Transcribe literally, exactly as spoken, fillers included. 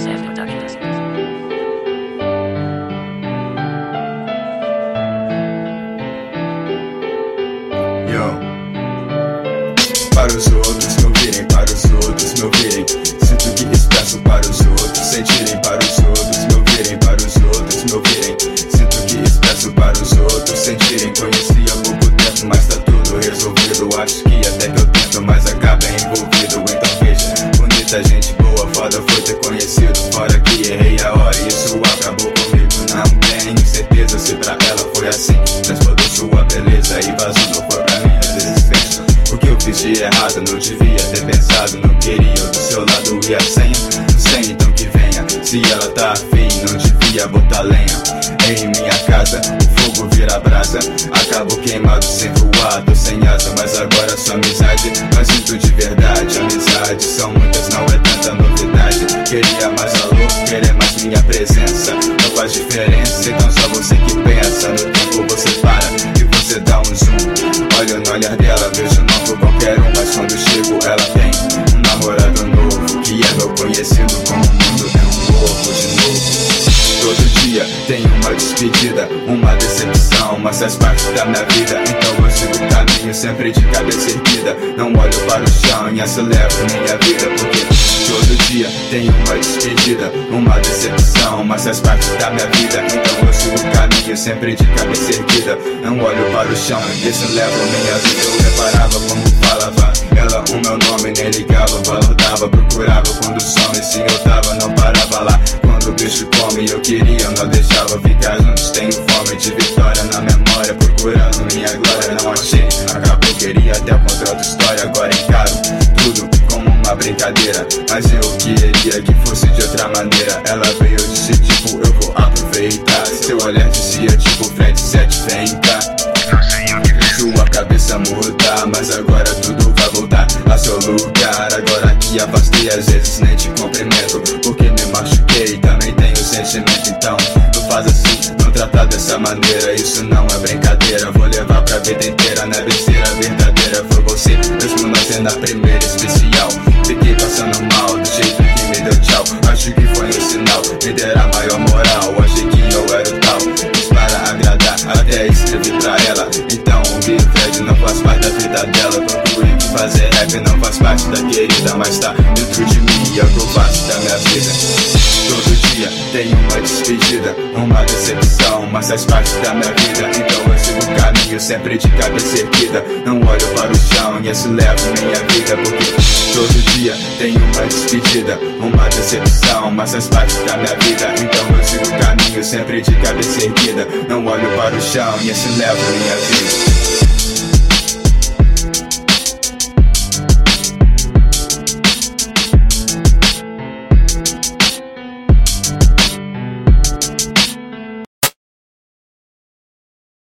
Para os outros me ouvirem, para os outros me ouvirem. Sinto que expresso para os outros sentirem, para os outros me ouvirem, para os outros me ouvirem. Sinto que expresso para os outros sentirem. Conheci há pouco tempo, mas tá tudo resolvido. Acho que até que eu tento, mas acaba envolvido. Então veja, bonita gente boa, foda foi ter conhecido. Fora que errei a hora e isso acabou comigo. Não tenho certeza se pra ela foi assim. Transbordou sua beleza e vazou, não foi pra minha desistência. O que eu fiz de errado, não devia ter pensado. Não queria eu do seu lado e a senha. Não sei, então que venha. Se ela tá afim, não devia botar lenha em minha casa, o fogo vira brasa. Acabo queimado sem voar, tô sem asa. Mas agora sua amizade, mas sinto de verdade. Amizade são muitas, não é tanta novidade. Queria mais valor, querer mais minha presença. Não faz diferença, então só você que pensa. No tempo você para e você dá um zoom. Olho no olhar dela, vejo novo qualquer um. Mas quando chego ela tem um namorado novo, que é meu conhecido como o mundo é um novo de novo. Todo dia tem uma despedida, uma decepção, mas faz parte da minha vida. Então eu sigo o caminho sempre de cabeça erguida. Não olho para o chão e acelero minha vida, porque todo dia tem uma despedida, uma decepção, mas faz parte da minha vida. Então eu sigo o caminho sempre de cabeça erguida. Não olho para o chão e acelero minha vida. Eu reparava como falava ela o meu nome, nem ligava, valor dava, procurava quando o som e sim eu tava, não parava lá. Quando o bicho come eu queria, não deixava ficar juntos. Tenho fome de vitória na memória, procurando minha glória, não achei. Acabou, queria até o contra outra história. Agora encaro tudo como uma brincadeira, mas eu queria que fosse de outra maneira. Ela veio e disse tipo, eu vou aproveitar. Seu olhar dizia tipo, frente sete, vem cá. Sua cabeça mudar, mas agora tudo vai voltar a seu lugar. Agora que afastei, às vezes nem te cumprimento, porque me machuquei, também tenho sentimento. Então não faz assim, não trata dessa maneira. Isso não é brincadeira, vou levar pra vida inteira. Não é besteira verdadeira, foi você mesmo na cena primeira especial. Fiquei passando mal, do jeito que me deu tchau. Acho que foi um sinal, me dera maior moral. Achei que eu era o tal, fiz para agradar, até escrevi pra ela. Então o Big Fred não faz parte da vida dela. Procurei que fazer rap não faz parte da querida, mas tá dentro de mim e é o que eu faço da minha vida. Todo dia tem uma despedida, uma decepção, mas faz parte da minha vida. Então eu sigo o caminho sempre de cabeça erguida. Não olho para o chão e acelero minha vida, porque todo dia tem uma despedida, uma decepção, mas faz parte da minha vida. Então eu sigo o caminho sempre de cabeça erguida. Não olho para o chão e acelero minha vida.